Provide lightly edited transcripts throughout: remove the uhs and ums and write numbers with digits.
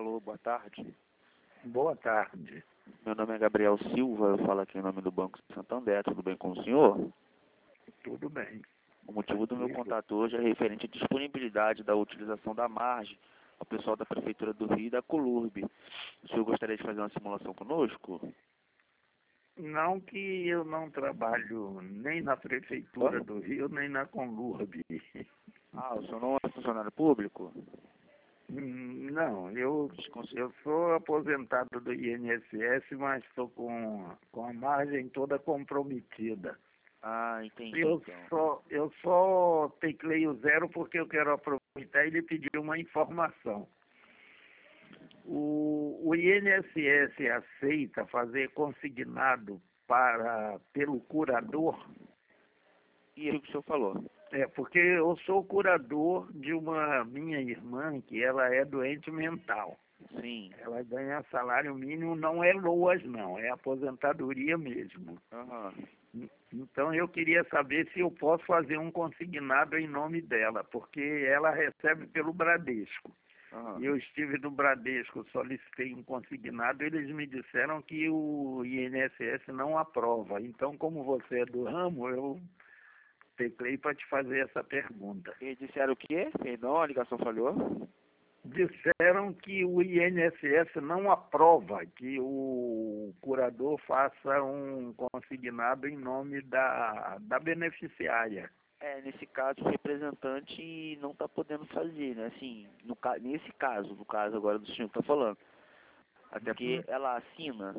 Alô, boa tarde. Boa tarde. Meu nome é Gabriel Silva, eu falo aqui em nome do Banco Santander. Tudo bem com o senhor? Tudo bem. O motivo do meu contato hoje é referente à disponibilidade da utilização da margem ao pessoal da Prefeitura do Rio e da Colurb. O senhor gostaria de fazer uma simulação conosco? Não que eu não trabalho nem na Prefeitura do Rio, nem na Conlurb. Ah, o senhor não é funcionário público? Não, eu sou aposentado do INSS, mas estou com a margem toda comprometida. Ah, entendi. Eu só teclei o zero porque eu quero aproveitar e lhe pedir uma informação. O INSS aceita fazer consignado pelo curador? E o que o senhor falou? Porque eu sou curador de uma minha irmã que ela é doente mental. Sim. Ela ganha salário mínimo, não é LOAS não, é aposentadoria mesmo. Então eu queria saber se eu posso fazer um consignado em nome dela, porque ela recebe pelo Bradesco. Eu estive no Bradesco, solicitei um consignado, eles me disseram que o INSS não aprova. Então, como você é do ramo, eu teclei para te fazer essa pergunta. E disseram o quê? Perdão, a ligação falhou? Disseram que o INSS não aprova que o curador faça um consignado em nome da beneficiária. Nesse caso, o representante não está podendo fazer, né? Assim, nesse caso, no caso agora do senhor que está falando. Até porque ela assina.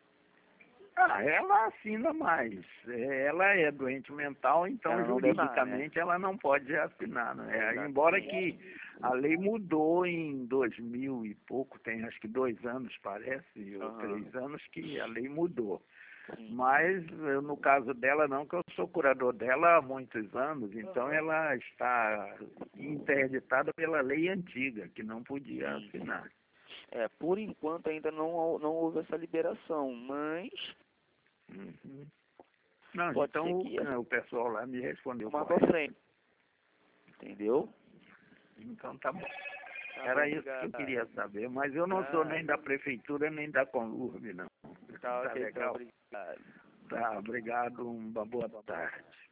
Ela assina mais. Ela é doente mental, então Ela não juridicamente ela não pode assinar, né? Embora que a lei mudou em 2000 e pouco, tem acho que 2 anos, parece, ou 3 anos que a lei mudou. Mas no caso dela não, que eu sou curador dela há muitos anos, então ela está interditada pela lei antiga, que não podia assinar. Por enquanto ainda não houve essa liberação, mas... Não, pode então ser que o pessoal lá me respondeu mais pra frente. Entendeu? Então tá bom. Era isso que eu queria saber, mas eu não sou nem da Prefeitura, nem da Conlurb, não. Tá Tá legal? obrigado. Tá, obrigado, uma boa tarde.